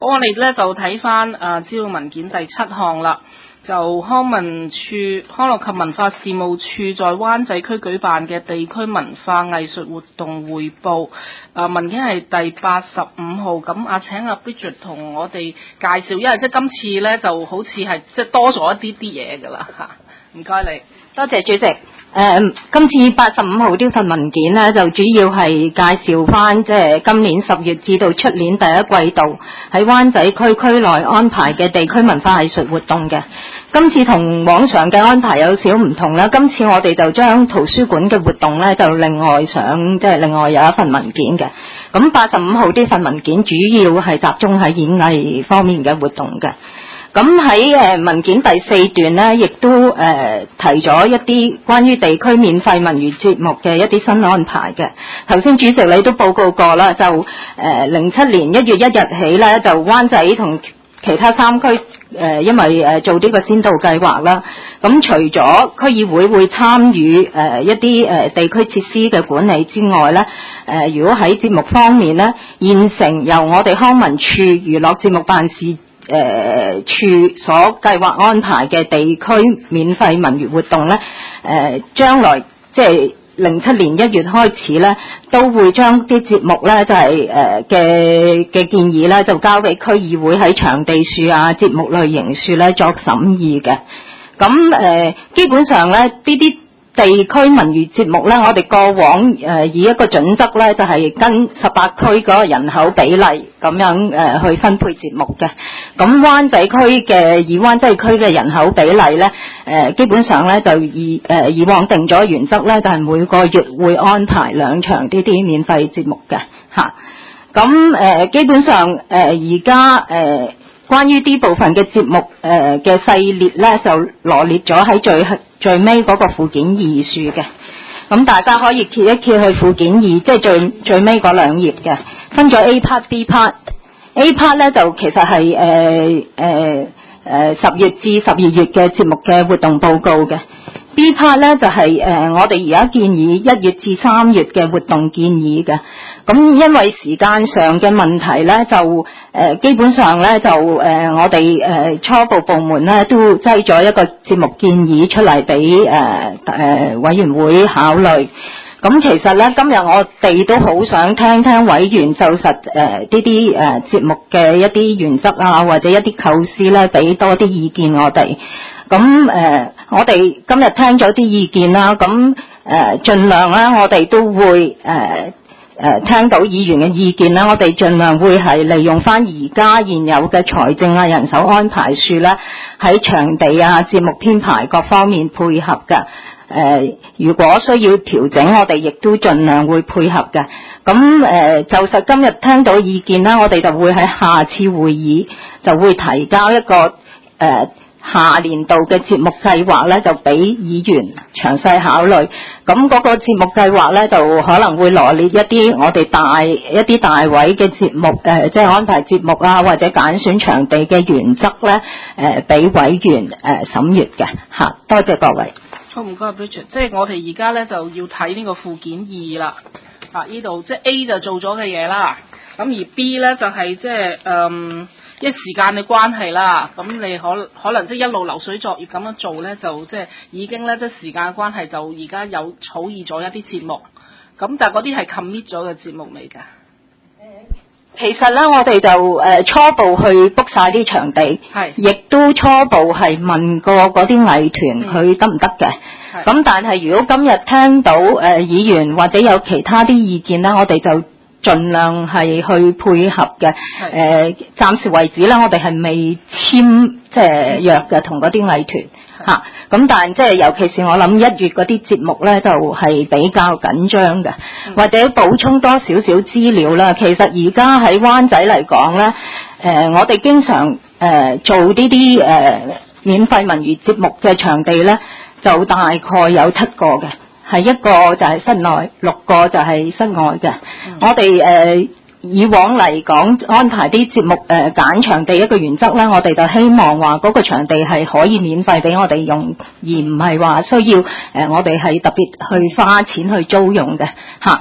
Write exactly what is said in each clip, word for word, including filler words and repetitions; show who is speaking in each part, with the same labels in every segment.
Speaker 1: 好，我哋咧就睇翻誒資料文件第七項啦，就康文署康樂及文化事務處在灣仔區舉辦嘅地區文化藝術活動匯報。誒、呃、文件係第八十五號，咁啊請阿 Bridget 同我哋介紹，因為即係今次咧就好似係即係多咗一啲啲嘢㗎啦嚇，唔該你。
Speaker 2: 多謝主席。誒、嗯，今次八十五號呢份文件呢，就主要係介紹翻即係今年十月至到出年第一季度喺灣仔區區內安排嘅地區文化藝術活動嘅。今次同往常嘅安排有少唔同啦，今次我哋就將圖書館嘅活動呢，就另外上即係另外有一份文件嘅。咁八十五號呢份文件主要係集中喺演藝方面嘅活動嘅。咁喺誒文件第四段咧，亦都誒、呃、提咗一啲關於地區免費文娛節目嘅一啲新安排嘅。頭先主席你都報告過啦，就誒零七年一月一日起咧，就灣仔同其他三區誒、呃，因為誒做呢個先導計劃啦。咁除咗區議會會參與誒、呃、一啲誒地區設施嘅管理之外咧，誒、呃、如果喺節目方面咧，現成由我哋康文署娛樂節目辦事誒、呃、處所計劃安排嘅地區免費文娛活動咧，誒、呃、將來即係零七年一月開始咧，都會將啲節目咧就係誒嘅嘅建議咧，就交俾區議會喺場地處啊、節目類型處咧作審議嘅。咁誒、呃、基本上咧，呢啲地區文娛節目咧，我哋過往誒、呃、以一個準則咧，就係、是、跟十八區嗰個人口比例咁樣誒、呃、去分配節目嘅。咁灣仔區嘅以灣仔區嘅人口比例咧，誒、呃、基本上咧就以誒、呃、以往定咗原則咧，就係、是、每個月會安排兩場呢啲免費節目嘅嚇。咁誒、呃、基本上誒而家誒。呃關於呢部分嘅節目誒嘅細列咧，就羅列咗喺最最尾嗰個附件二處嘅。咁大家可以揭一揭去附件二，即係最最尾嗰兩頁嘅，分咗 A part、B part。A part 咧就其實係誒誒誒十月至十二月嘅節目嘅活動報告嘅。B part 咧就係、是、誒、呃、我哋而家建議一月至三月嘅活動建議嘅。咁因為時間上嘅問題咧，就誒、呃、基本上咧就誒、呃、我哋誒、呃、初步部門咧都擠咗一個節目建議出嚟俾誒誒委員會考慮。咁其實咧今日我哋都好想聽聽委員就實誒呢啲誒節目嘅一啲原則啊，或者一啲構思咧，俾多啲意見我哋。咁誒、呃、我哋今日聽咗啲意見啦，咁誒盡量咧我哋都會誒。呃誒、呃，聽到議員嘅意見啦，我哋盡量會係利用翻而家現有嘅財政啊、人手安排處咧，喺場地啊、節目編排各方面配合嘅。誒、呃，如果需要調整，我哋亦都盡量會配合嘅。咁誒、呃，就實今日聽到意見啦，我哋就會喺下次會議就會提交一個誒。呃下年度嘅節目計劃咧，就俾議員詳細考慮。咁嗰個節目計劃咧，就可能會羅列一啲我哋大一啲大位嘅節目，誒、呃，即係安排節目啊，或者揀選場地嘅原則咧，誒、呃，俾委員誒審閱嘅嚇。多謝各位。
Speaker 1: 好，唔該 Bridget， 即係我哋而家咧就要睇呢個附件二啦。啊，呢度即係 A 就做咗嘅嘢啦，咁而 B 咧就係、是、即係嗯。因為時間嘅關係啦，咁你可可能即係一路流水作業咁樣做咧，就即係已經咧即係時間嘅關係，就而家有草擬咗一啲節目，咁但係嗰啲係 commit 咗嘅節目嚟㗎。
Speaker 2: 其實咧，我哋就誒、呃、初步去 book 晒啲場地，係，亦都初步係問過嗰啲藝團佢得唔得嘅。咁但係如果今日聽到誒、呃、議員或者有其他啲意見咧，我哋就盡量係去配合嘅。誒、呃，暫時為止咧，我哋係未簽即係約嘅同嗰啲藝團嚇。咁、啊、但係即係尤其是我諗一月嗰啲節目咧，就係、是、比較緊張嘅。或者補充多少少資料啦。其實而家喺灣仔嚟講咧，誒、呃，我哋經常誒、呃、做呢啲誒免費文娛節目嘅場地咧，就大概有七個嘅。係一個就係室內，六個就係室外嘅。嗯、我哋誒、呃、以往嚟講安排啲節目誒揀、呃、場地一個原則咧，我哋就希望話嗰個場地係可以免費俾我哋用，而唔係話需要誒、呃、我哋係特別去花錢去租用嘅嚇。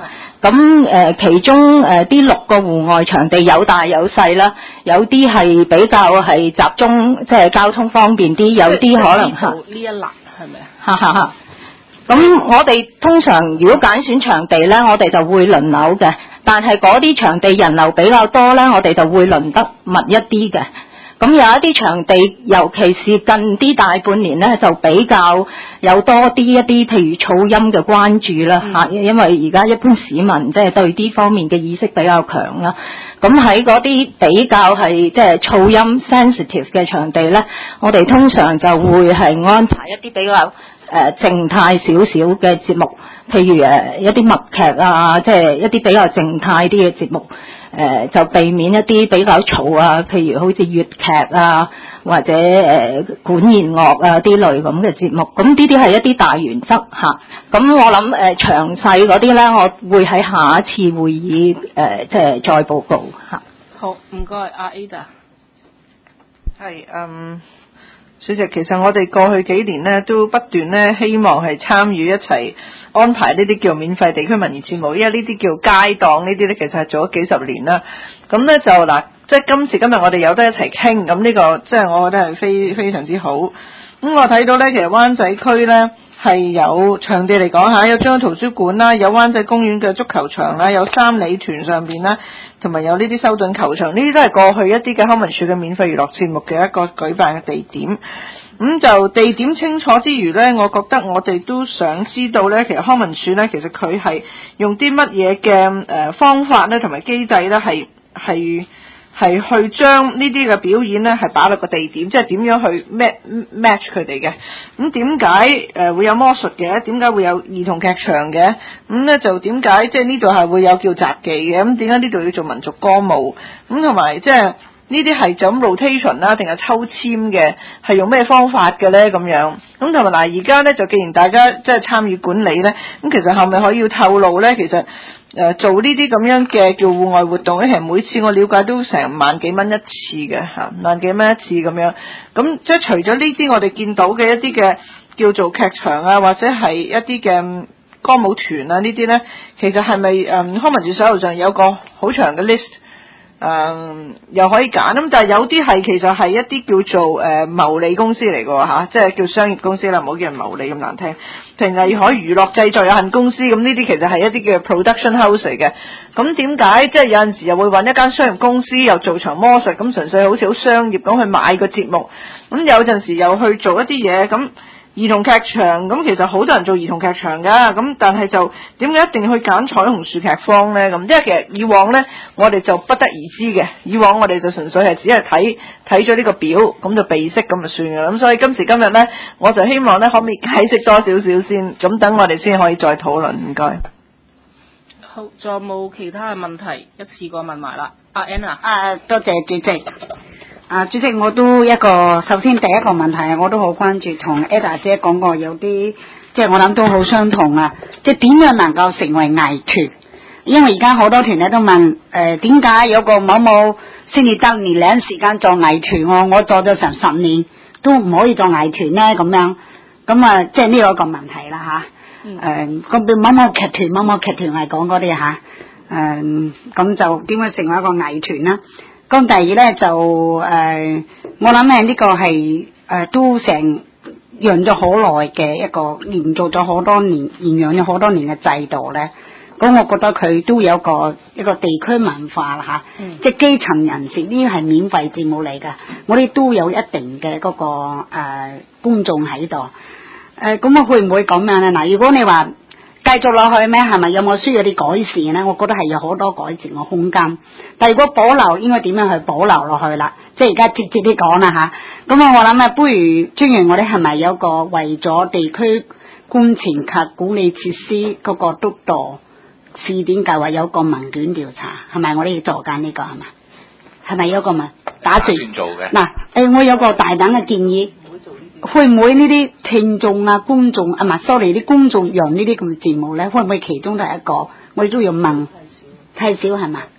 Speaker 2: 咁誒、呃、其中誒啲、呃、六個戶外場地有大有細啦，有啲係比較係集中，即係交通方便啲，有啲可能嚇。呢
Speaker 1: 一欄係咪啊？
Speaker 2: 哈哈哈。咁我哋通常如果揀選場地咧，我哋就會輪流嘅，但係嗰啲場地人流比較多咧，我哋就會輪得密一啲嘅。咁有一啲場地，尤其是近啲大半年咧，就比較有多啲一啲，譬如噪音嘅關注啦嚇、嗯，因為而家一般市民即係對呢方面嘅意識比較強啦。咁喺嗰啲比較係即係噪音 sensitive 嘅場地咧，我哋通常就會係安排一啲比較誒靜態少少嘅節目，譬如誒一啲默劇啊，即係一啲比較靜態啲嘅節目。誒、呃、就避免一啲比較嘈啊，譬如好似粵劇啊，或者誒、呃、管弦樂啊啲類咁嘅節目。咁呢啲係一啲大原則嚇。咁、啊、我諗誒、呃、詳細嗰啲咧，我會喺下一次會議誒、呃、即係再報告嚇。
Speaker 1: 好，唔該，阿 Ada。
Speaker 3: 係嗯。主席，其實我哋過去幾年呢都不斷呢希望係參與一齊安排呢啲叫免費地區民意節目，因為呢啲叫街檔，呢啲呢其實係做咗幾十年啦。咁呢就嗱，即係今時今日我哋有得一齊傾，咁呢個即係我覺得係非非常之好。咁我睇到呢，其實灣仔區呢係有場地嚟講下，有中央圖書館啦，有灣仔公園嘅足球場啦，有三里屯上邊啦，同埋有呢啲修頓球場，呢啲都係過去一啲嘅康文署嘅免費娛樂節目嘅一個舉辦嘅地點。咁就地點清楚之餘呢，我覺得我哋都想知道呢，其實康文署呢，其實佢係用啲乜嘢嘅誒方法呢，同埋機制呢，係係係去將呢啲嘅表演呢，係擺落個地點，即係點樣去 match 佢哋嘅。咁點解誒會有魔術嘅？點解會有兒童劇場嘅？咁呢就點解即係呢度係會有叫雜技嘅？咁點解呢度要做民族歌舞？咁同埋即係呢啲係就咁 rotation 啦，定係抽籤嘅？係用咩方法嘅咧？咁樣咁同埋嗱，而家咧就既然大家即係參與管理咧，咁其實係咪可以要透露咧？其實誒、呃、做呢啲咁樣嘅叫戶外活動咧，其實每次我了解都成萬幾蚊一次嘅嚇，萬幾蚊一次咁樣。咁即係除咗呢啲我哋見到嘅一啲嘅叫做劇場啊，或者係一啲嘅歌舞團啊呢啲咧，其實係咪誒康文署手頭上有個好長嘅 list？誒、嗯、又可以揀咁，但係有啲係其實係一啲叫做誒、呃、牟利公司嚟嘅喎嚇，即係叫商業公司啦，唔好叫人牟利咁難聽。譬如藝海娛樂製作有限公司咁，呢啲其實係一啲叫 production house 嚟嘅。咁點解即係有陣時又會揾一間商業公司又做場魔術咁，純粹好似好商業咁去買個節目。咁有陣時又去做一啲嘢咁。兒童劇場咁，其實好多人做兒童劇場噶，咁但係就點解一定要去揀彩虹樹劇坊呢？咁因為其實以往呢，我哋就不得而知嘅。以往我哋就純粹係只係睇睇咗呢個表，咁就備識咁就算嘅。咁所以今時今日呢，我就希望呢可唔可以解釋多少少先，咁等我哋先可以再討論。唔該。
Speaker 1: 好，仲有冇其他嘅問題？一次過問埋啦。阿 Anna。
Speaker 4: 啊，多謝主席。啊，主席，我都一個首先第一個問題，我都好關注，同 Ada 姐講過有啲，即係我諗都好相同啊！即係點樣能夠成為藝團？因為而家好多團咧都問，誒點解有個某某先至得年零時間做藝團，我我做咗成十年都唔可以做藝團咧咁樣，咁啊即係呢個一個問題啦吓。誒、嗯，咁、呃、某某劇團、某某劇團係講嗰啲吓，誒、呃、咁就點樣成為一個藝團啦？咁第二咧就誒、呃，我諗咧呢個係誒、呃、都成養咗好耐嘅一個，連續咗好多年，延養咗好多年嘅制度咧。咁我覺得佢都有個一個地區文化啦嚇、嗯，即係基層人士呢啲係免費節目嚟㗎，我哋都有一定嘅嗰、那個誒、呃、觀眾喺度。誒咁啊會唔會咁樣咧？嗱，如果你話繼續落去咩？係咪有冇需要啲改善咧？我覺得係有好多改善嘅空間。但係如果保留，應該點樣去保留落去啦？即係而家直接啲講啦吓，咁啊，我諗啊，不如專員我哋係咪有個為咗地區工程及管理設施嗰個督導試點計劃有個問卷調查，係咪我哋要做緊呢個係嘛？係咪有個問打算
Speaker 5: 做嘅？
Speaker 4: 嗱，誒，我有個大膽嘅建議。會唔會呢啲聽眾啊、觀眾啊，唔係 sorry 啲觀眾用呢啲咁嘅節目咧，會唔會其中都係一個？我哋都要問，太少係嘛？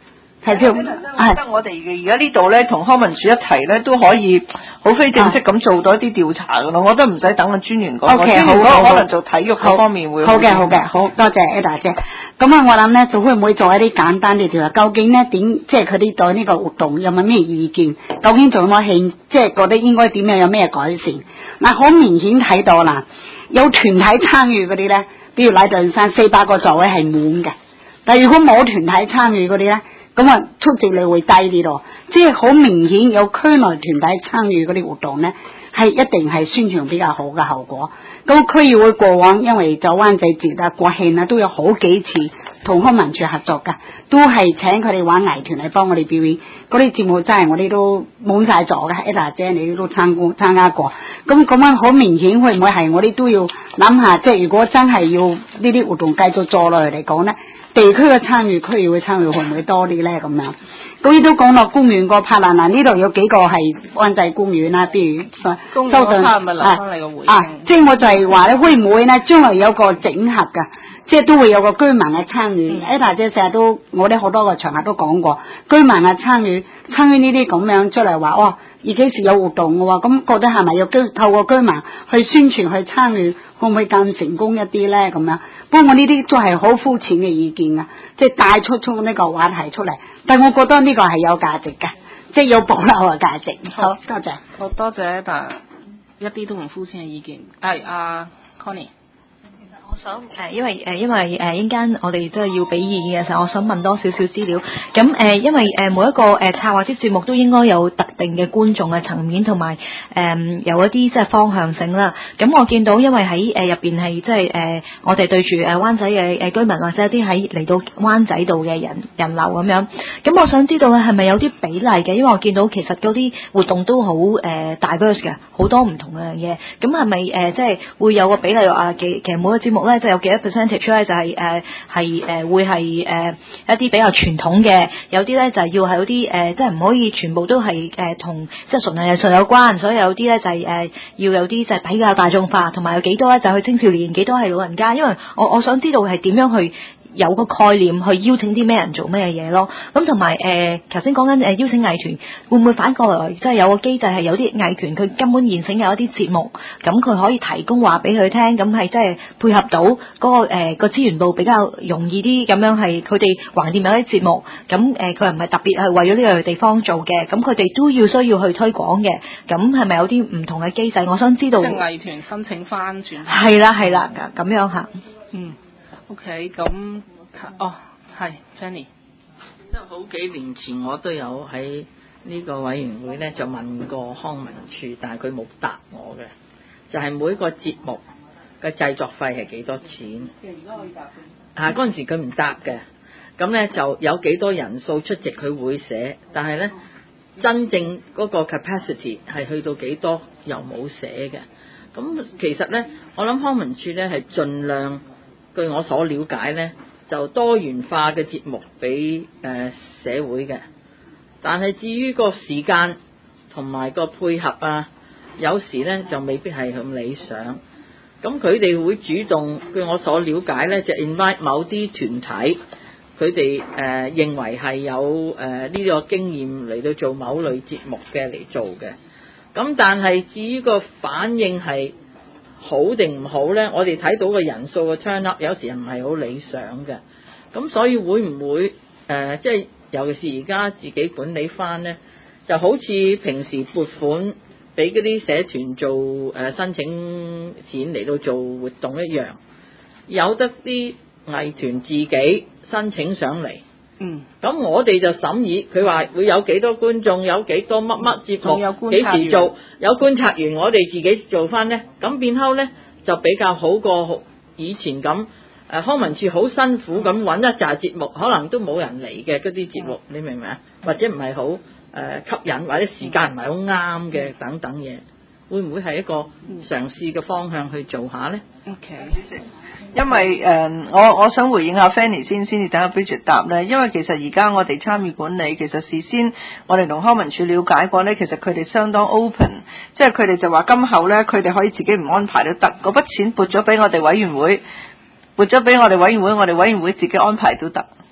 Speaker 4: 係叫
Speaker 3: 我覺得我哋而家呢度咧，同康文署一齊咧，都可以好非正式咁做到一啲調查噶咯。我覺得唔使等個專員講。
Speaker 4: O K， 好，
Speaker 3: 好，
Speaker 4: 好，
Speaker 3: 可能做體育嗰方面會
Speaker 4: 好嘅，好嘅，好多謝 Ada 姐。咁啊，我諗咧，就會唔會做一啲簡單嘅調查？究竟咧點，即係佢哋對呢個活動有冇咩意見？究竟仲有冇興，即係覺得應該點樣有咩改善？嗱，好明顯睇到啦，有團體參與嗰啲咧，比如禮頓山四百個座位係滿嘅，但係如果冇團體參與嗰啲咧，咁啊出席率會低啲咯。即係好明顯有區內團體參與嗰啲活動咧，係一定係宣傳比較好嘅後果。咁區議會過往因為就灣仔節啊、國慶啊都有好幾次同康文署合作㗎，都係請佢哋玩藝團嚟幫我哋表演。嗰啲節目真係我哋都滿晒座嘅，Ada姐你都參觀參加過。咁咁樣好明顯會唔會係我哋都要諗下，即係如果真係要呢啲活動繼續做落嚟嚟講咧，地區嘅參與、區議會參與會唔會多啲咧？咁樣，咁亦都講落公園個 part 啦。嗱，呢度有幾個係灣仔公園啦，譬如
Speaker 1: 公園
Speaker 4: 周頓
Speaker 1: part 咪留翻你個回應
Speaker 4: 啊，即係我就係話咧，會唔會咧將來有個整合㗎？即係都會有個居民嘅參與。Ada姐成日都，我哋好多個場合都講過，居民嘅參與，參與呢啲咁樣出嚟話，哦，而幾時有活動嘅喎？咁覺得係咪要居透過居民去宣傳去參與，會唔會更成功一啲咧？咁樣，不過我呢啲都係好膚淺嘅意見啊，即係帶出出呢個話題出嚟。但我覺得呢個係有價值嘅，即係有保留嘅價值。好，多謝。
Speaker 1: 好多謝，但一啲都唔膚淺嘅意見。係阿 Connie。
Speaker 5: 我想誒，因為誒，因為誒，一陣間我哋都係要俾意見嘅時候，我想問多少少資料。咁誒，因為誒每一個誒策劃啲節目都應該有特定嘅觀眾嘅層面，同埋誒有一啲即係方向性啦。咁我見到因為喺誒入邊係即係誒，我哋對住誒灣仔嘅誒居民或者一啲喺嚟到灣仔度嘅人人流咁樣。咁我想知道咧係咪有啲比例嘅？因為我見到其實嗰啲活動都好誒 diverse 嘅，好多唔同嘅嘢。咁係咪誒即係會有個比例啊？其其實每個節目咧就有幾多 percentage 咧，就係誒係誒會係誒、呃、一啲比較傳統嘅，有啲咧就係、是、要係有啲誒，即係唔可以全部都係誒同即係純藝術有關，所以有啲咧就係、是、誒、呃、要有啲就係比較大眾化，同埋有幾多咧就係青少年，幾多係老人家，因為我我想知道係點樣去有個概念去邀請啲咩人做咩嘢咯。咁同埋誒頭先講緊誒邀請藝團，會唔會反過來即係有個機制係有啲藝團佢根本現成有一啲節目，咁佢可以提供話俾佢聽，咁係即係配合到嗰、那個誒、呃、個資源部比較容易啲，咁樣係佢哋橫掂有啲節目，咁誒佢唔係特別係為咗呢個地方做嘅，咁佢哋都要需要去推廣嘅，咁係咪有啲唔同嘅機制？我想知道。即係
Speaker 1: 藝團申請翻轉。
Speaker 5: 係啦係啦，咁樣嚇。
Speaker 1: 嗯。OK，咁哦係 Jenny，
Speaker 6: 即係好幾年前我都有喺呢個委員會咧就問過康文署，但係佢冇答我嘅，就係、是、每個節目嘅製作費係幾多錢？啊嗰陣時佢唔答嘅，咁咧就有幾多人數出席佢會寫，但係咧真正嗰個 capacity 係去到幾多又冇寫嘅。咁其實咧，我諗康文署咧係盡量。據我所了解呢，就多元化嘅節目俾誒、呃、社會嘅，但係至於個時間同埋個配合啊，有時呢就未必係咁理想。咁佢哋會主動，據我所了解呢，就 invite 某啲團體，佢哋誒認為係有誒呢、呃這個經驗嚟到做某類節目嘅嚟做嘅。咁但係至於個反應係好定唔好呢？我哋睇到嘅人數嘅 turn up 有時唔係好理想嘅，咁所以會唔會誒、呃、即係尤其是而家自己管理翻呢，就好似平時撥款俾嗰啲社團做誒、呃、申請錢嚟到做活動一樣，有得啲藝團自己申請上嚟。嗯，咁我哋就審議，佢話會有幾多觀眾，有幾多乜乜節目，幾時做，有觀察員，我哋自己做翻呢。咁變後呢，就比較好過以前咁。誒，康文署好辛苦咁揾一紮節目，可能都冇人嚟嘅嗰啲節目，你明唔明啊？或者唔係好誒吸引，或者時間唔係好啱嘅等等嘢，會唔會係一個嘗試嘅方向去做下呢？
Speaker 3: OK。因為誒、呃，我我想回應下 Fanny 先，先至等阿 Bridget 答咧。因為其實而家我哋參與管理，其實事先我哋同康文署了解過咧，其實佢哋相當 open， 即係佢哋就話今後咧，佢哋可以自己唔安排都得。嗰筆錢撥咗俾我哋委員會，撥咗俾我哋委員會，我哋委員會自己安排都得。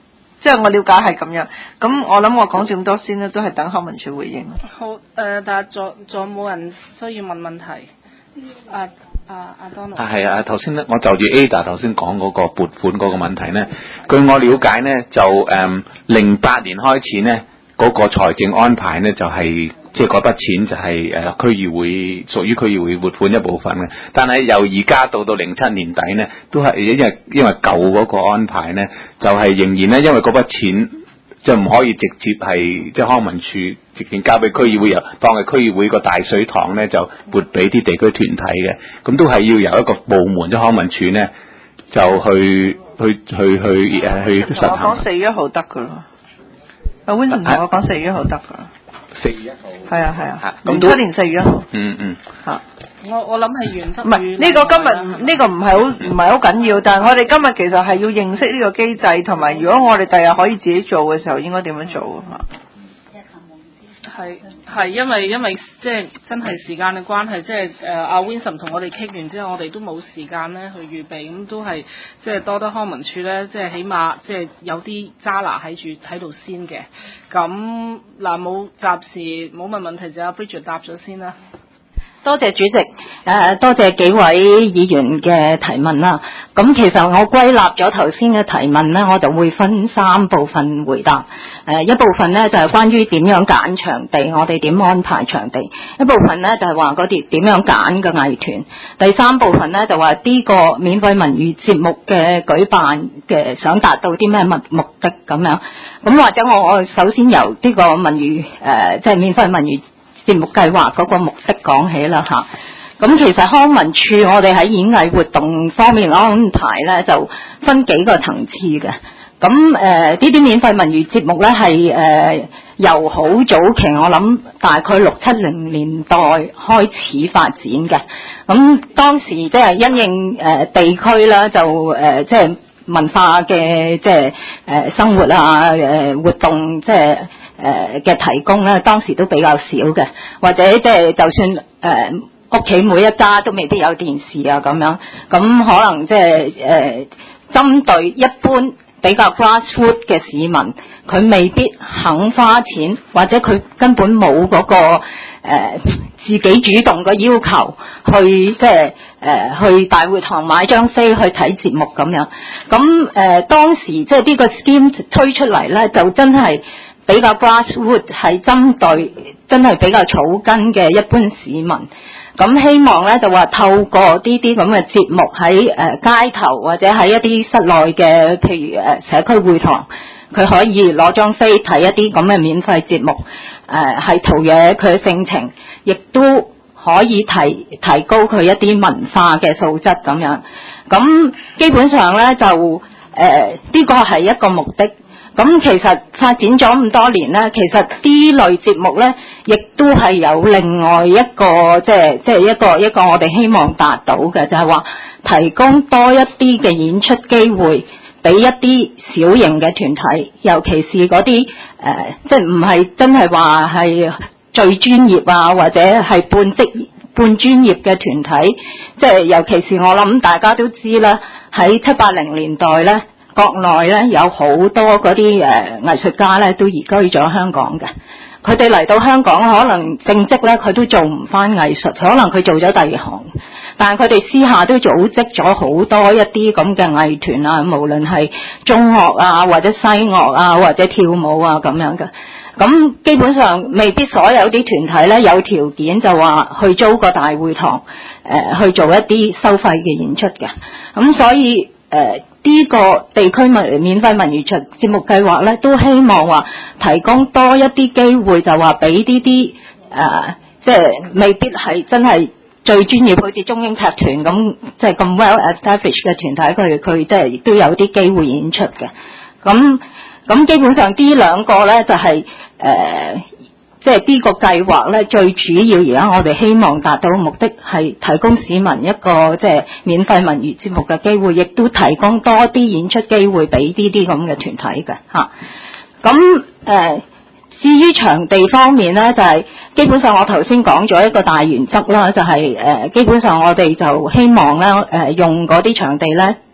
Speaker 3: 即係我了解係咁樣。咁我諗我講咁多先啦，都係等康文署回應。
Speaker 1: 好誒、呃，但係仲仲有冇人需要問問題？啊啊阿 Donald。
Speaker 7: 啊係啊，頭先咧，我就住 Ada 頭先講嗰個撥款嗰個問題咧，據我了解咧，就誒零八年開始咧，嗰、那個財政安排咧就係、是。即係嗰筆錢就係、是、誒、呃、區議會屬於區議會撥款一部分嘅，但係由而家到到零七年底呢，都係因為因為舊嗰個安排呢，就係、是、仍然呢，因為嗰筆錢就唔可以直接係即係康文署直接交俾區議會，又當係區議會個大水塘呢，就撥俾啲地區團體嘅，咁都係要由一個部門即係康文署呢，就去去去去誒、呃、去實行。
Speaker 3: 我講四月一號得㗎咯，阿 Vincent 同我講四月一號得㗎。
Speaker 7: 四月一號，
Speaker 3: 係啊係啊，零七年四月一號。
Speaker 7: 嗯嗯，
Speaker 3: 嚇。
Speaker 1: 我我諗係原則。唔
Speaker 3: 係呢個今日呢個唔係好唔係好緊要，但係我哋今日其實係要認識呢個機制，同埋如果我哋第日可以自己做嘅時候，應該點樣做啊？
Speaker 1: 係係因為因為即係真係時間嘅關係，即係誒阿 Vincent 同我哋傾完之後，我哋都冇時間咧去預備，咁都係即係多得康文署咧，即係起碼即係有啲揸拿喺住喺度先嘅。咁嗱冇暫時冇問問題就阿 Bridget 答咗先啦。
Speaker 2: 多謝主席，誒、呃、多謝幾位議員嘅提問啦。咁其實我歸納咗頭先嘅提問呢，我就會分三部分回答。誒、呃、一部分呢就係、是、關於點樣揀場地，我哋點安排場地；一部分呢就係話嗰啲點樣揀嘅藝團；第三部分呢就話呢個免費文娛節目嘅舉辦嘅想達到啲咩目目的咁樣。咁或者我我首先由呢個文娛誒即係免費文娛節目計劃嗰個目的講起啦吓，咁其實康文署我哋喺演藝活動方面安排咧就分幾個層次嘅，咁誒呢啲免費文娛節目咧係誒由好早期我諗大概六七零年代開始發展嘅，咁當時即係因應誒、呃、地區啦就誒即係文化嘅即係誒生活啊誒、呃、活動即係。誒嘅、呃、提供咧，當時都比較少嘅，或者即係就算誒屋企每一家都未必有電視啊咁樣，咁可能即係誒針對一般比較 grassroot 嘅市民，佢未必肯花錢，或者佢根本冇嗰、那個誒、呃、自己主動嘅要求去即係誒去大會堂買張飛去睇節目咁樣，咁誒、呃、當時即係呢個 scheme 推出嚟咧，就真係。比較 grassroot 係針對真係比較草根嘅一般市民，咁希望咧就話透過呢啲咁嘅節目喺誒、呃、街頭或者喺一啲室內嘅，譬如誒、呃、社區會堂，佢可以攞張飛睇一啲咁嘅免費節目，誒、呃、係陶冶佢嘅性情，亦都可以提提高佢一啲文化嘅素質咁樣。咁基本上咧就誒呢、呃這個係一個目的。咁其實發展咗咁多年咧，其實呢類節目咧，亦都係有另外一個即係即係一個一個我哋希望達到嘅，就係話提供多一啲嘅演出機會俾一啲小型嘅團體，尤其是嗰啲誒即係唔係真係話係最專業啊，或者係半職半專業嘅團體，即係尤其是我諗大家都知啦，喺七八零年代咧。國內咧有好多嗰啲誒藝術家咧都移居咗香港嘅，佢哋嚟到香港可能正職咧佢都做唔返藝術，可能佢做咗第二行，但係佢哋私下都組織咗好多一啲咁嘅藝團啊，無論係中樂啊或者西樂啊或者跳舞啊咁樣嘅，咁基本上未必所有啲團體咧有條件就話去租個大會堂誒、呃、去做一啲收費嘅演出嘅，咁所以誒。呃呢個地區文免費文娛節目計劃咧，都希望話提供多一啲機會，就話俾呢啲誒，即係未必係真係最專業，好似中英劇團咁，即係咁 well established 嘅團體，佢佢即係亦都有啲機會演出嘅。咁咁基本上呢兩個咧就係、是、誒。呃即係呢個計劃咧，最主要而家我哋希望達到嘅目的係提供市民一個即係免費文娛節目嘅機會，亦都提供多啲演出機會俾呢啲咁嘅團體嘅嚇。咁、啊、誒、呃，至於場地方面咧，就係、是、基本上我頭先講咗一個大原則啦，就係、是、誒、呃、基本上我哋就希望咧誒、呃、用嗰啲場地咧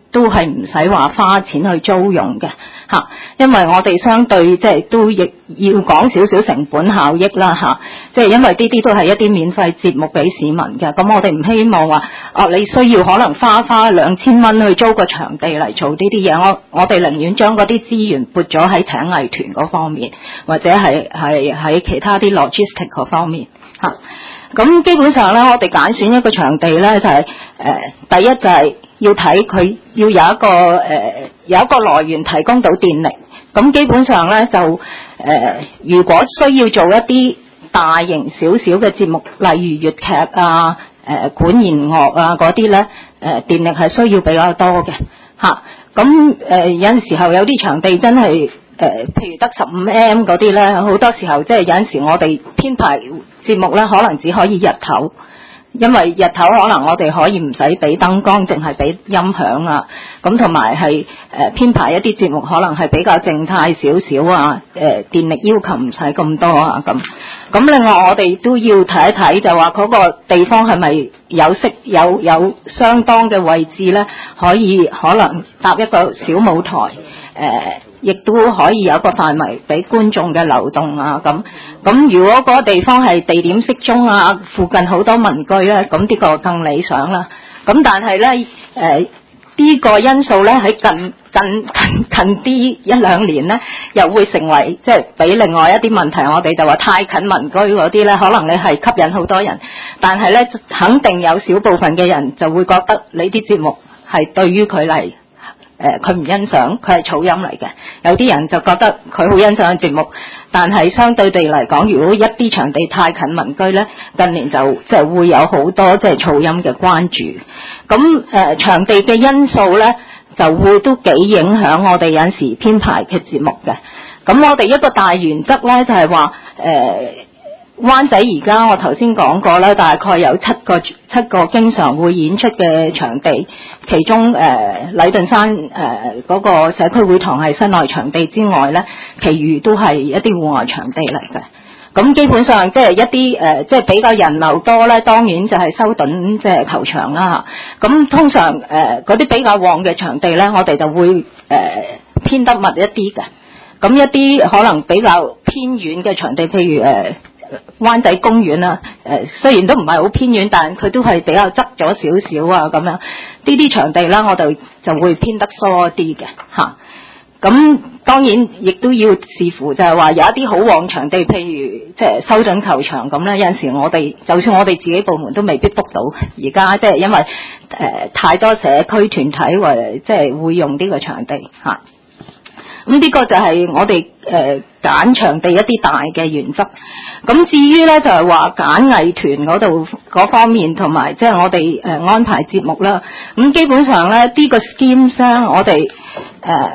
Speaker 2: 都係唔使話花錢去租用嘅嚇，因為我哋相對即係都亦要講少少成本效益啦嚇，即係因為呢啲都係一啲免費節目俾市民嘅，咁我哋唔希望話哦你需要可能花花兩千蚊去租個場地嚟做呢啲嘢，我我哋寧願將嗰啲資源撥咗喺請藝團嗰方面，或者係係喺其他啲 logistic 嗰方面嚇。咁基本上咧，我哋揀選一個場地咧，就係、是、誒、呃、第一就係要睇佢要有一個誒、呃、有一個來源提供到電力。咁基本上咧就誒、呃，如果需要做一啲大型少少嘅節目，例如粵劇啊、誒、呃、管弦樂啊嗰啲咧，誒、呃、電力係需要比較多嘅嚇。咁、啊、誒、呃、有陣時候有啲場地真係誒、呃，譬如得十五 M 嗰啲咧，好多時候即係有陣時我哋編排節目咧，可能只可以日頭，因為日頭可能我哋可以唔使俾燈光，淨係俾音響啊。咁同埋係誒編排一啲節目，可能係比較靜態少少啊。誒、呃、電力要求唔使咁多啊。咁咁另外我哋都要睇一睇，就話嗰個地方係咪有適有有相當嘅位置咧，可以可能搭一個小舞台誒。呃亦都可以有一個範圍俾觀眾嘅流動啊，咁咁如果嗰個地方係地點適中啊，附近好多民居咧，咁呢個更理想啦。咁但係咧，誒呢個因素咧喺近近近近啲一兩年咧，又會成為即係俾另外一啲問題。我哋就話太近民居嗰啲咧，可能你係吸引好多人，但係咧肯定有少部分嘅人就會覺得你啲節目係對於佢嚟。誒佢唔欣賞，佢係噪音嚟嘅。有啲人就覺得佢好欣賞嘅節目，但係相對地嚟講，如果一啲場地太近民居咧，近年就即係會有好多即係噪音嘅關注。咁誒、呃、場地嘅因素咧，就會都幾影響我哋有陣時編排嘅節目嘅。咁我哋一個大原則咧，就係話誒灣仔而家我頭先講過啦，大概有七個七個經常會演出嘅場地，其中誒、呃、禮頓山誒嗰、呃那個社區會堂係室內場地之外咧，其餘都係一啲戶外場地嚟嘅。咁基本上即係一啲誒、呃、即係比較人流多咧，當然就係修頓即係球場啦。咁通常誒嗰啲比較旺嘅場地咧，我哋就會誒編、呃、得密一啲嘅。咁一啲可能比較偏遠嘅場地，譬如誒。呃灣仔公園啊，誒雖然都唔係好偏遠，但佢都係比較側咗少少啊，咁樣呢啲場地啦，我哋就會偏得疏一啲嘅嚇。咁、啊、當然亦都要視乎就係話有一啲好旺場地，譬如即係修頓球場咁咧，有陣時我哋就算我哋自己部門都未必 book 到，而家即係因為誒、呃、太多社區團體或者即係會用呢個場地嚇。啊咁呢個就係我哋誒揀場地一啲大嘅原則。咁至於咧就係話揀藝團嗰度嗰方面，同埋即係我哋誒、呃、安排節目啦。咁基本上咧呢、呢個 scheme 咧，我哋誒、呃、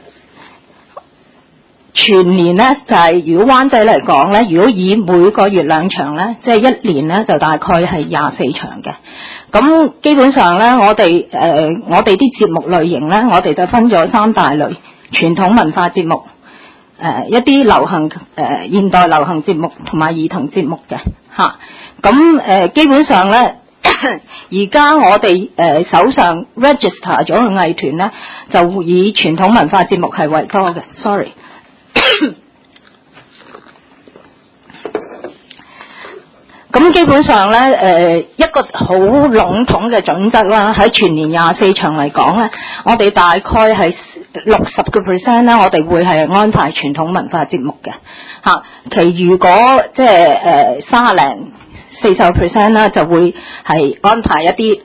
Speaker 2: 全年咧就係、是、如果灣仔嚟講咧，如果以每個月兩場咧，即、就、係、是、一年咧就大概係廿四場嘅。咁基本上咧，我哋誒、呃、我哋啲節目類型咧，我哋就分咗三大類。傳統文化節目，誒、呃、一啲流行誒、呃、現代流行節目同埋兒童節目嘅嚇，咁、啊、誒、呃、基本上咧，而家我哋誒、呃、手上 register 咗嘅藝團咧，就以傳統文化節目係為多嘅。Sorry，咁基本上咧，誒、呃、一個好籠統嘅準則啦，喺全年廿四場嚟講咧，我哋大概係六十個 percent 咧，我哋會係安排傳統文化節目嘅嚇。其餘如果即係誒三十零四十個 percent 啦，就會係安排一啲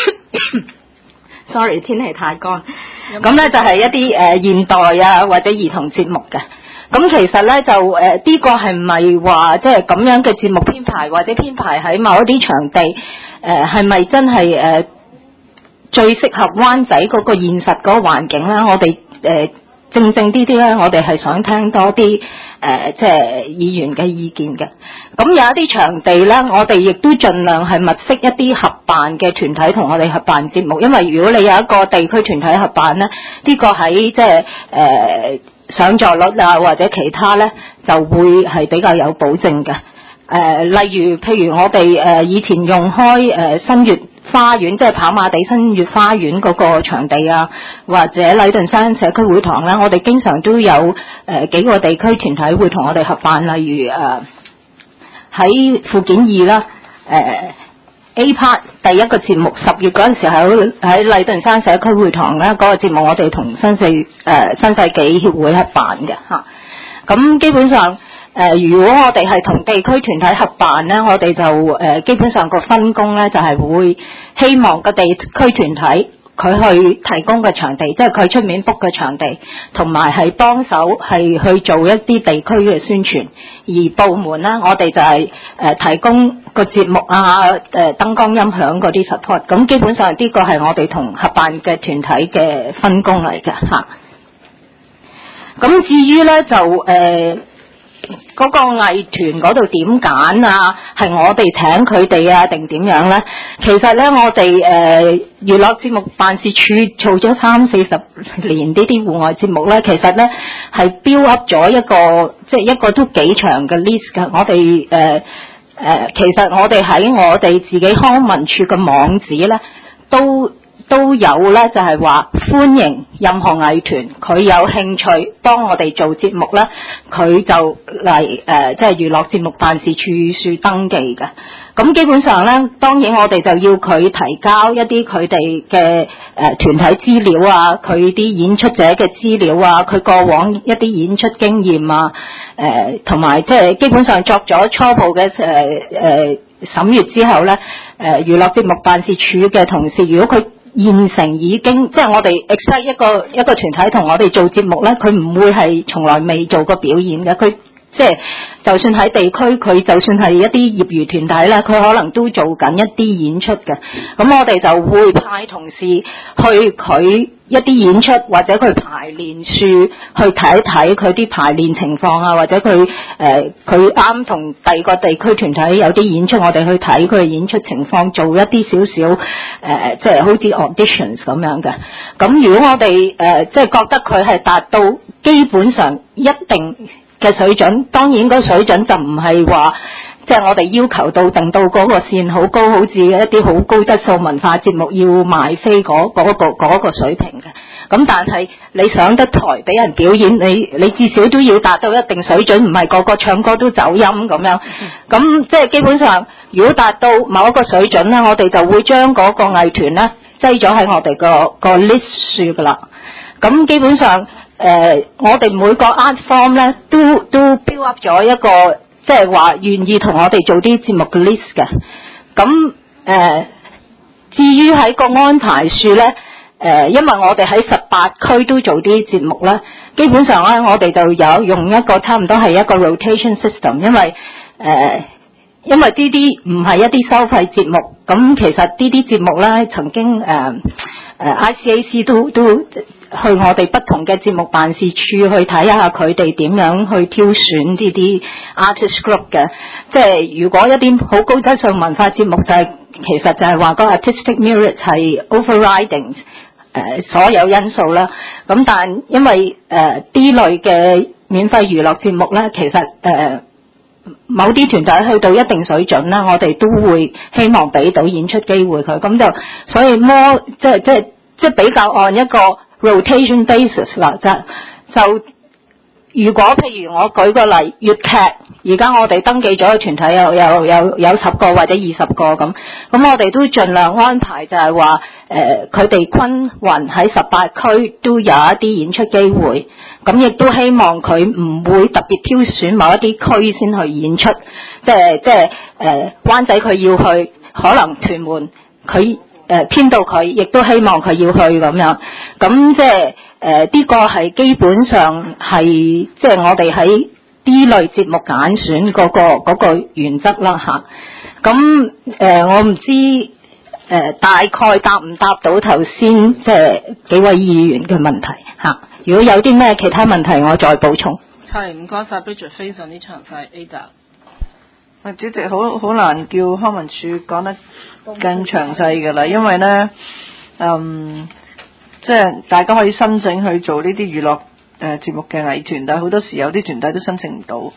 Speaker 2: ，sorry 天氣太乾，咁咧就係一啲誒、呃、現代啊或者兒童節目嘅。咁其實咧就誒呢、呃這個係唔係話即係咁樣嘅節目編排，或者編排喺某一啲場地誒係咪真係誒？呃最適合灣仔嗰個現實嗰個環境咧，我哋誒、呃、正正啲啲咧，我哋係想聽多啲誒、呃、即係議員嘅意見嘅。咁有一啲場地咧，我哋亦都盡量係物色一啲合辦嘅團體同我哋合辦節目，因為如果你有一個地區團體合辦咧，呢、呢個喺即係誒、呃、上座率啊或者其他咧就會係比較有保證嘅。誒、呃、例如譬如我哋誒、呃、以前用開誒、呃、新月花園，即係跑馬地新月花園嗰個場地啊，或者禮頓山社區會堂啦，我哋經常都有誒、呃、幾個地區團體會同我哋合辦，例如誒喺附件二啦，誒、呃、A part 第一個節目十月嗰陣時喺喺禮頓山社區會堂咧，嗰、那個節目我哋同新世誒、呃、新世紀協會合辦嘅嚇。咁、啊、基本上誒、呃，如果我哋係同地區團體合辦咧，我哋就誒、呃、基本上個分工咧就係、是、會希望個地區團體佢去提供個場地，即係佢出面 book 個場地，同埋係幫手係去做一啲地區嘅宣傳。而部門咧，我哋就係、是、誒、呃、提供個節目啊、誒、呃、燈光音響嗰啲 support。咁基本上呢個係我哋同合辦嘅團體嘅分工嚟嘅嚇。咁至於咧就誒。呃嗰個藝團嗰度點揀啊？係我哋請佢哋啊，定點樣咧？其實咧，我哋誒娛樂節目辦事處做咗三四十年呢啲戶外節目咧，其實咧係 build up 咗一個即係一個都幾長嘅 list 㗎。我哋誒誒，其實我哋喺我哋自己康文署嘅網址咧都。都有咧，就係話歡迎任何藝團，佢有興趣幫我哋做節目咧，佢就嚟誒，即係娛樂節目辦事處處登記嘅。咁基本上咧，當然我哋就要佢提交一啲佢哋嘅誒團體資料啊，佢啲演出者嘅資料啊，佢過往一啲演出經驗啊，誒同埋即係基本上作咗初步嘅誒誒審閱之後咧，誒娛樂節目辦事處嘅同事，如果佢現成已經，即係我哋 expect 一個一個團體同我哋做節目咧，佢唔會係從來未做過表演嘅。佢即係就算喺地區，佢就算係一啲業餘團體咧，佢可能都做緊一啲演出嘅。咁我哋就會派同事去佢一啲演出，或者佢排練處去睇一睇佢啲排練情況啊，或者佢誒佢啱同第二個地區團體有啲演出，我哋去睇佢嘅演出情況，做一啲少少誒，即係好似 auditions 咁樣嘅。咁如果我哋誒、呃、即係覺得佢係達到基本上一定嘅水準，當然個水準就唔係話即係我哋要求到定到嗰個線好高，好似一啲好高質素文化節目要賣飛嗰嗰個嗰個水平嘅。咁但係你上得台俾人表演，你你至少都要達到一定水準，唔係個個唱歌都走音咁樣。咁即係基本上，如果達到某一個水準咧，我哋就會將嗰個藝團咧擠咗喺我哋個個 list 書噶啦。咁基本上。誒、呃，我哋每個 art form 咧都都 build up 咗一個，即係話願意同我哋做啲節目嘅 list 嘅。咁誒、呃，至於喺個安排處咧，誒、呃，因為我哋喺十八區都做啲節目咧，基本上咧我哋就有用一個差唔多係一個 rotation system，因為誒、呃，因為呢啲唔係一啲收費節目，咁其實呢啲節目咧曾經誒誒、呃呃、I C A C 都都。都去我哋不同嘅節目辦事處去睇下佢哋點樣去挑選呢啲 artist group 嘅，即係如果一啲好高質素文化節目就係、是、其實就係話個 artistic merit 係 overriding 誒、呃、所有因素啦。咁但因為誒呢類嘅免費娛樂節目咧，其實誒、呃、某啲團體去到一定水準啦，我哋都會希望俾到演出機會佢，咁就所以 more 即係即係即係比較按一個rotation basis 啦，就就如果譬如我舉個例，粵劇而家我哋登記咗嘅團體有有有有十個或者二十個咁，咁我哋都盡量安排就係話誒佢哋均勻喺十八區都有一啲演出機會，咁亦都希望佢唔會特別挑選某一啲區先去演出，即係即係誒灣仔佢要去，可能屯門佢。誒編到佢，亦都希望佢要去咁樣，咁即係誒呢個係基本上係即係我哋喺呢類節目揀選嗰個嗰個原則啦嚇。咁誒我唔知誒大概答唔答到頭先即係幾位議員嘅問題嚇。如果有啲咩其他問題，我再補充。
Speaker 1: 係，唔該晒 Bridget，非常之詳細 Ada。
Speaker 3: 啊，主席好好難叫康文署講得更詳細㗎啦，因為咧，嗯，即係大家可以申請去做呢啲娛樂誒節目嘅藝團，但係好多時有啲團體都申請唔到，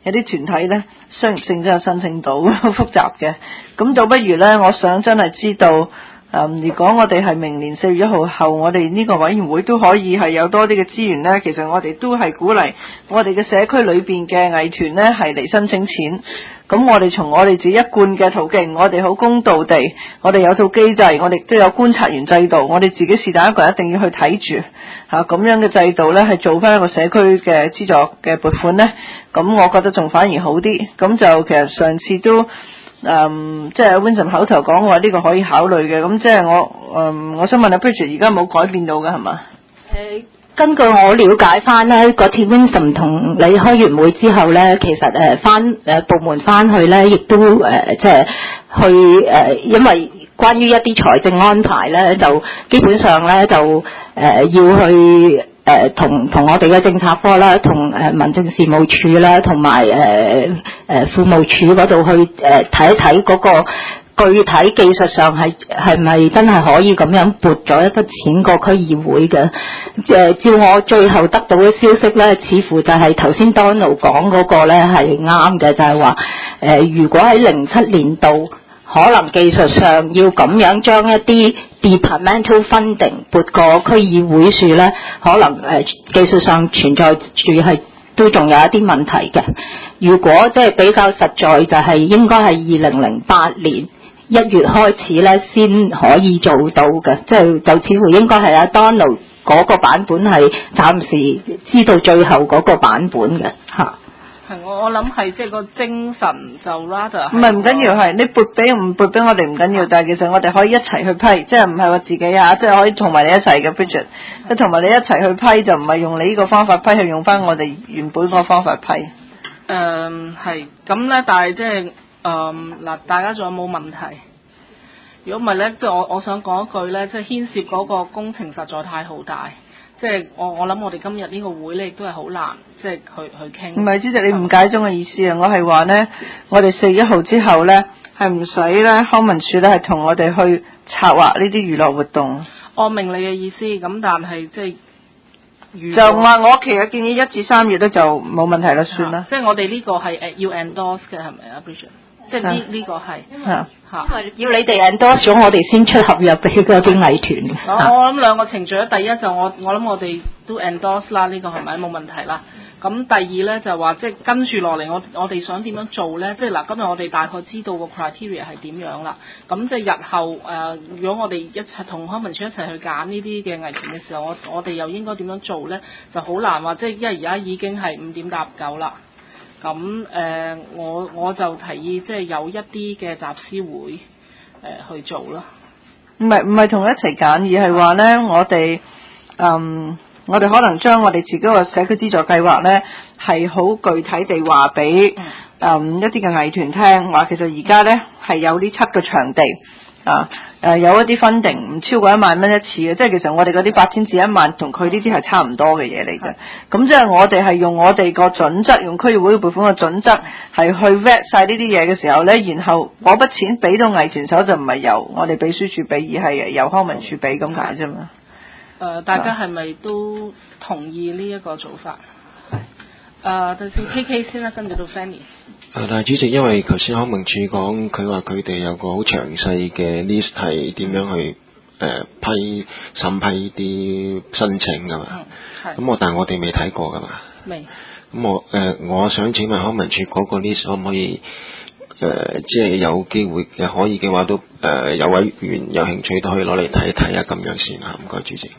Speaker 3: 有啲團體咧商業性真係申請到，好複雜嘅。咁倒不如咧，我想真係知道。嗯，如果我哋係明年四月一號後，我哋呢個委員會都可以係有多啲嘅資源呢。其實我哋都係鼓勵我哋嘅社區裏邊嘅藝團呢係嚟申請錢。咁我哋從我哋自己一貫嘅途徑，我哋好公道地，我哋有套機制，我哋都有觀察員制度，我哋自己是但一個人一定要去睇住嚇咁樣嘅制度呢，係做翻一個社區嘅資助嘅撥款呢。咁我覺得仲反而好啲。咁就其實上次都。嗯，即係 Vincent 口頭講話呢個可以考慮嘅，咁即係我，嗯，我想問下 Bridget 而家冇改變到嘅係嘛？
Speaker 2: 誒，根據我了解翻咧，嗰次 Vincent 同你開完會之後咧，其實誒翻誒部門翻去咧，亦都誒即係去誒、呃，因為關於一啲財政安排咧，就基本上咧就誒、呃、要去。誒同同我哋嘅政策科啦，同誒民政事務處啦，同埋誒誒庫務處嗰度去誒睇一睇嗰個具體技術上係係咪真係可以咁樣撥咗一筆錢過區議會嘅？誒、呃、照我最後得到嘅消息咧，似乎就係頭先 Donald 講嗰個咧係啱嘅，就係話誒如果喺零七年度。可能技術上要咁樣將一啲 departmental funding 撥過區議會處咧，可能誒、呃、技術上存在住係都仲有一啲問題嘅。如果即係比較實在，就係應該係二零零八年一月開始咧，先可以做到嘅。即係就似乎應該係阿 Donald 嗰個版本係暫時知道最後嗰個版本嘅嚇。
Speaker 1: 係我我諗係即係個精神就 rather
Speaker 3: 唔係唔緊要，係你撥俾唔撥俾我哋唔緊要，但係其實我哋可以一齊去批，即係唔係話自己啊，即係可以同埋你一齊嘅 budget，即係同埋你一齊去批，就唔係用你呢個方法批，係用翻我哋原本個方法批。誒
Speaker 1: 係咁咧，但係即係誒嗱，大家仲有冇問題？如果唔係咧，即係我我想講一句咧，即係牽涉嗰個工程實在太浩大。即係我我諗我哋今日呢個會咧，亦都係好難，即係去去傾。唔係，主席你誤解咗我意思啊！我係話咧，我哋四月一號之後咧，係唔使咧康文署咧係同我哋去策劃呢啲娛樂活動。我明你嘅意思，咁但係即係就話我其實建議一至三月咧就冇問題啦，算啦。即係我哋呢個係誒要 endorse 嘅係咪啊 Bridget？即係呢呢個係嚇嚇，因為要你哋 endorse 咗，我哋先出合約俾嗰啲藝團。我我諗兩個程序咧，第一就我我諗我哋都 endorse 啦，呢個係咪冇問題啦？咁第二咧就話即係跟住落嚟，我我哋想點樣做咧？即係嗱，今日我哋大概知道個 criteria 係點樣啦。咁即係日後誒、呃，如果我哋一齊同康文署一齊去揀呢啲嘅藝團嘅時候，我我哋又應該點樣做咧？就好難話，即係因為而家已經係五點搭九啦。咁誒、呃，我我就提議即係有一啲嘅集思會誒、呃、去做咯。唔係唔係同一齊揀，而係話咧，我哋嗯，我哋可能將我哋自己個社區資助計劃咧，係好具體地話俾嗯一啲嘅藝團聽，話其實而家咧係有呢七個場地。啊，誒、呃、有一啲 funding 唔超過一萬蚊一次嘅，即係其實我哋嗰啲八千至一萬同佢呢啲係差唔多嘅嘢嚟嘅。咁即係我哋係用我哋個準則，用區議會撥款嘅準則係去 vet 晒呢啲嘢嘅時候咧，然後嗰筆錢俾到藝團手就唔係由我哋秘書處俾，而係由康文署俾咁解啫嘛。誒、呃，大家係咪都同意呢一個做法？係。誒、呃，就先 K K 先啦，跟住到 Fanny。
Speaker 8: 誒，但係主席，因為頭先康文署講，佢話佢哋有個好詳細嘅 list 係點樣去誒、呃、批審批啲申請㗎嘛。咁、嗯、我但係我哋未睇過㗎嘛。未。咁我誒、呃，我想請問康文署嗰個 list 可唔可以誒、呃，即係有機會嘅可以嘅話都誒、呃、有委員有興趣都可以攞嚟睇一睇啊，咁樣先嚇，唔該主席。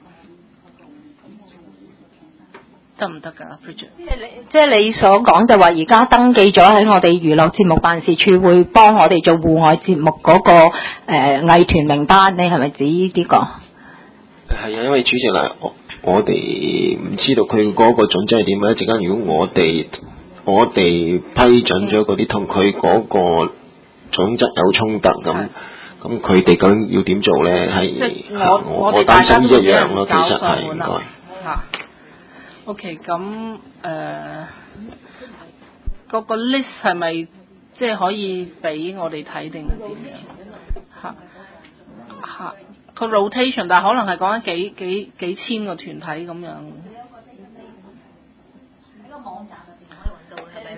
Speaker 1: 得唔得㗎 Bridget？
Speaker 2: 即係你，即係你所講就話，而家登記咗喺我哋娛樂節目辦事處，會幫我哋做戶外節目嗰、那個誒、呃、藝團名單，你係咪指呢、這個？係
Speaker 8: 啊，因為主席嗱，我我哋唔知道佢嗰個準則係點啊！一陣間如果我哋我哋批准咗嗰啲同佢嗰個準則有衝突咁，咁佢哋究竟要點做咧？係
Speaker 1: 我
Speaker 8: 我我擔心一樣咯，其實係唔該。
Speaker 1: 嚇。O.K. 咁誒嗰個 list 係咪即係可以俾我哋睇定點樣？嚇嚇個 rotation，但係可能係講緊幾幾幾千個團體咁樣。喺個網站入邊可以揾到，係咪？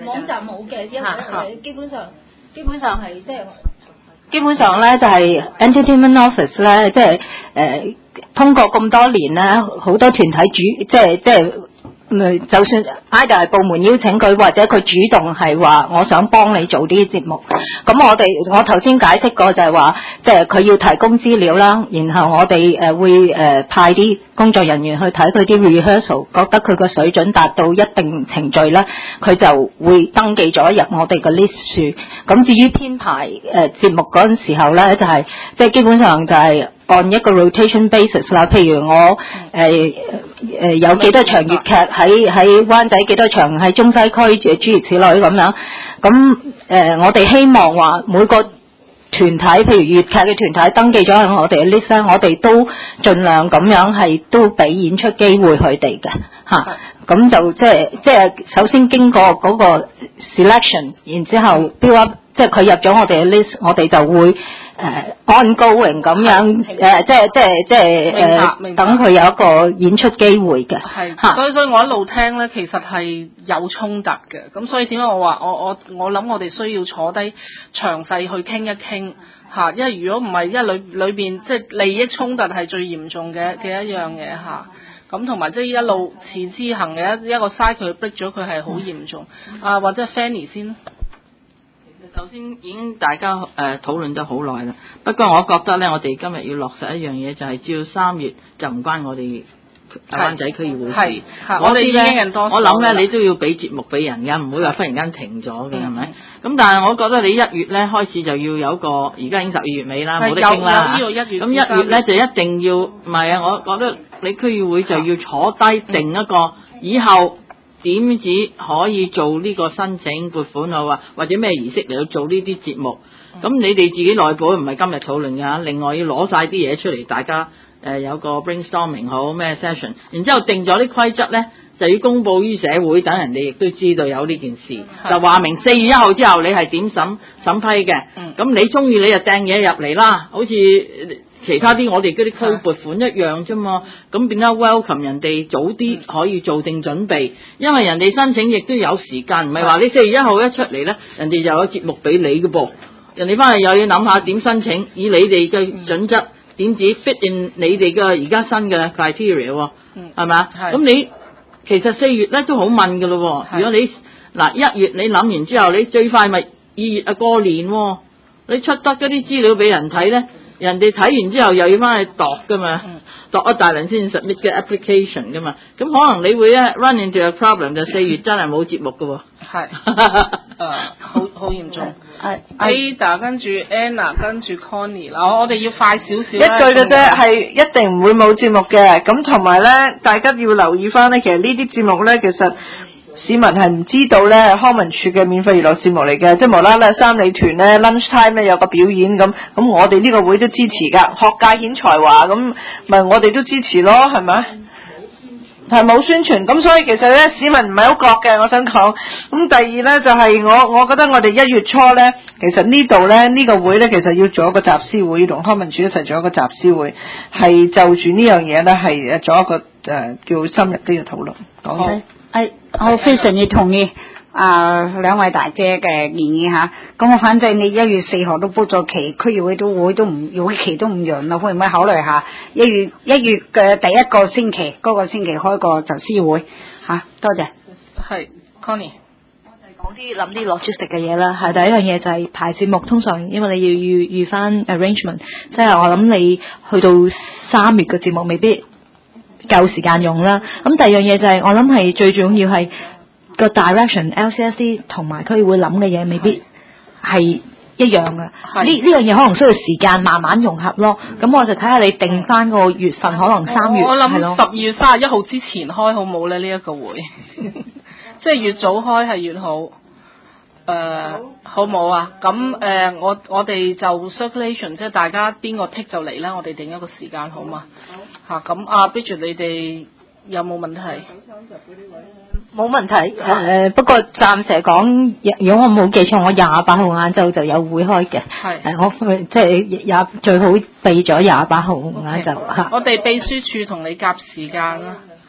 Speaker 2: 網站冇嘅，因為基本上基本上係即係基本上咧就係 Entertainment Office 咧，即係誒通過咁多年咧，好多團體主即係即係。就算 either 係部門邀請佢，或者佢主動係話我想幫你做呢啲節目，咁我哋我頭先解釋過就係話，即係佢要提供資料啦，然後我哋誒會誒派啲工作人員去睇佢啲 rehearsal， 覺得佢個水準達到一定程序咧，佢就會登記咗入我哋嘅 list 處。咁至於編排誒節目嗰陣時候咧，就係即係基本上就係按一個 rotation basis 啦，譬如我誒誒、呃呃、有幾多場粵劇喺喺灣仔，幾多場喺中西區，諸如此類咁樣。咁誒、呃，我哋希望話每個團體，譬如粵劇嘅團體登記咗喺我哋嘅 list 咧，我哋都盡量咁樣係都俾演出機會佢哋嘅嚇。咁就即係即係首先經過嗰個 selection， 然之後 build up，即係佢入咗我哋嘅 list， 我哋就會。誒、uh, ongoing 咁樣誒，即係即係即係誒，等佢有一個演出機會嘅。係，
Speaker 1: 所以所以我一路聽咧，其實係有衝突嘅。咁所以點解我話我我我諗我哋需要坐低詳細去傾一傾嚇，因為如果唔係，因為裏裏邊即係利益衝突係最嚴重嘅嘅一樣嘢嚇。咁同埋即係一路持之行嘅一一個 cycle break 咗，佢係好嚴重。啊，或者 Fanny 先。
Speaker 6: 首先已經大家誒、呃、討論咗好耐啦，不過我覺得咧，我哋今日要落實一樣嘢，就係只要三月就唔關我哋灣仔區議會事。
Speaker 1: 我哋已經人多，
Speaker 6: 我諗咧你都要俾節目俾人㗎，唔會話忽然間停咗嘅，係咪？咁但係我覺得你一月咧開始就要有個，而家已經十二月尾啦，冇得傾啦。咁一月咧就一定要，唔係啊！我覺得你區議會就要坐低定一個以後。點止可以做呢個申請撥款啊？或者咩儀式嚟到做呢啲節目？咁、嗯、你哋自己內部唔係今日討論㗎，另外要攞晒啲嘢出嚟，大家誒、呃、有個 brainstorming 好咩 session， 然之後定咗啲規則咧，就要公佈於社會，等人哋亦都知道有呢件事，就話明四月一號之後你係點審審批嘅。咁、嗯、你中意你就掟嘢入嚟啦，好似其他啲我哋嗰啲區撥款一樣啫嘛，咁變咗 welcome 人哋早啲可以做定準備，因為人哋申請亦都有時間，唔係話你四月一號一出嚟咧，人哋就有節目俾你嘅噃，人哋翻去又要諗下點申請，以你哋嘅準則點止 fit in 你哋嘅而家新嘅 criteria 喎，係咪啊？咁你其實四月咧都好問㗎咯喎，如果你嗱一月你諗完之後，你最快咪二月啊過年喎，你出得嗰啲資料俾人睇咧。人哋睇完之後又要翻去度噶嘛，度一大輪先 submit 嘅 application 噶嘛，咁可能你會咧 run into a problem 就四月真係冇節目噶喎。係，
Speaker 1: 誒好好嚴重。係 Ada 跟住 Anna 跟住 Connie 嗱，我哋要快少少。一
Speaker 3: 句嘅啫，係一定唔會冇節目嘅。咁同埋咧，大家要留意翻咧，其實呢啲節目咧，其實。市民係唔知道咧，康文署嘅免費娛樂節目嚟嘅，即係無啦啦三里屯咧 lunch time 咧有個表演咁，咁我哋呢個會都支持㗎，學界顯才華咁，咪我哋都支持咯，係咪？係冇宣傳，咁所以其實咧市民唔係好覺嘅，我想講。咁第二咧就係、是、我，我覺得我哋一月初咧，其實呢度咧呢、這個會咧，其實要做一個集思會，同康文署一齊做一個集思會，係就住呢樣嘢咧係做一個誒、呃、叫深入啲嘅討論。講聽。
Speaker 4: 誒，我非常之同意啊兩位大姐嘅建議嚇。咁我反正你一月四號都報咗期，區議會都會都唔會期都唔讓啦，會唔會考慮下一月一月嘅第一個星期嗰、那個星期開個集思會嚇、啊？多謝。
Speaker 1: 係 Connie，
Speaker 5: 我就講啲諗啲 logistic 嘅嘢啦。係第一樣嘢就係排節目，通常因為你要預預翻 arrangement， 即係我諗你去到三月嘅節目未必夠時間用啦。咁第二樣嘢就係、是、我諗係最重要係個 direction，L C S C 同埋區議會諗嘅嘢未必係一樣嘅。呢呢樣嘢可能需要時間慢慢融合咯。咁我就睇下你定翻個月份，可能三月。
Speaker 1: 我諗十二月三十一號之前開好冇咧？呢、這、一個會，即係越早開係越好。誒、呃，好冇啊？咁誒、呃，我我哋就 circulation， 即係大家邊個剔就嚟啦。我哋定一個時間好嘛？嚇咁啊 Bridget 你哋有冇問題？
Speaker 2: 冇問題。誒、呃，不過暫時講，如果我冇記錯，我廿八號晏晝就有會開嘅。係。誒、呃，我即係也最好備咗廿八號晏晝嚇。
Speaker 1: 我哋秘書處同你夾時間啦。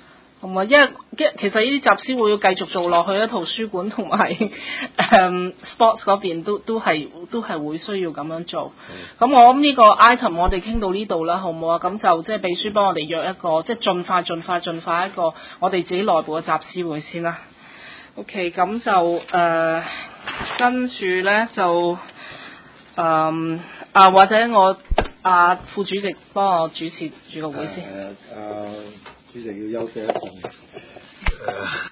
Speaker 1: 同埋因為其實呢啲集思會要繼續做落去咧，圖書館同埋誒 sports 嗰邊都都係都係會需要咁樣做。咁、嗯、我諗呢個 item 我哋傾到呢度啦，好唔好啊？咁就即係秘書幫我哋約一個，即係盡快盡快盡快一個我哋自己內部嘅集思會先啦。OK， 咁就誒、呃、跟住咧就誒、呃、啊或者我啊副主席幫我主持住個會先。
Speaker 9: 誒、呃呃、主席要休息一陣。